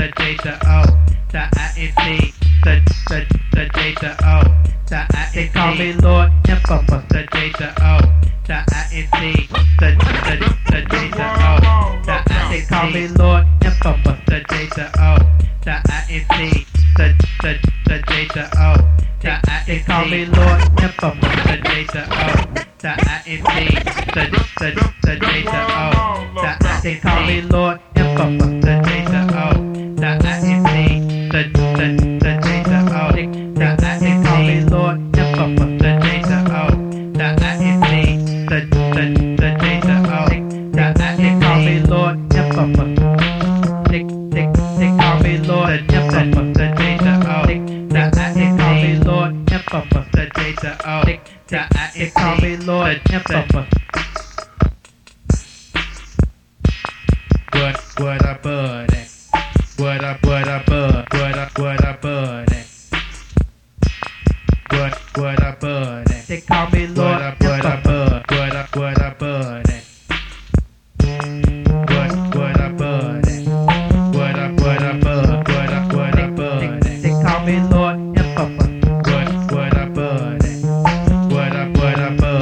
the J to O, the I-N-T, the J to O, the I-N-T. They call me Lord Infamous, the J to O, the I-N-T, the J to O, the I-N-T. They call me Lord Infamous, the J to O, the I-N-T, the J to O, the I-N-T. They call me Lord Infamous, the J to O, the I-N-T, the J to O, the I-N-T. They call me Lord Infamous, the J to O, the I-N-T, the J to O, the I-N-T. They call me Lord Infamous, the J to O, the I-N-T, the J to O, the I-N-T. They call me Lord Infamous. They call me Lord Infamous, the J to O, the I-N-T. Call me Lord Infamous, the J to O, the I-N-T. Call me Lord Infamous. What I bud at? What I bud at? What I bud at? What I bud at? They call me Lord Infamous. What I bud at? What I bud at? What I bud at? They call me Lord Infamous. What I bud at? What I bud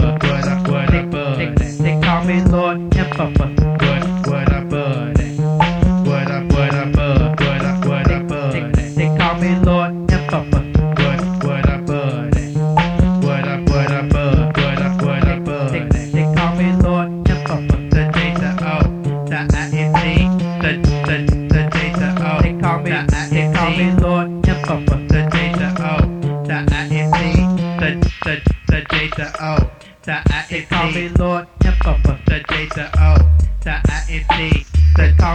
at? They call me Lord Infamous. What I bud at? What I bud at? They call me Lord Infamous. What I bud at? What I bud at? They call me Lord Infamous. The J to O, the I-N-T, the J to O. They call me Lord Infamous. The J to O, the I-N-T, the J to O, the I-N-T. They call me Lord Infamous. The J to O, the I-N-T. They call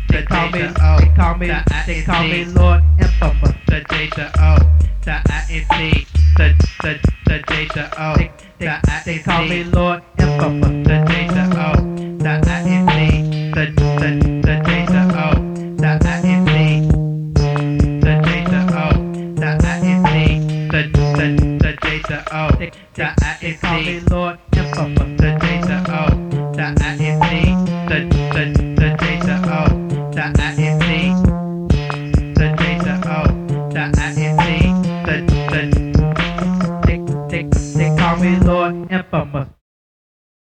me Lord Infamous. The J to O, the I-N-T, the J to O, they call me Lord Infamous. The J to O, the I-N-T, the J to O, the I-N-T, the J to O, the I-N-T, the J to O, the I-N-T. Call me Lord Infamous.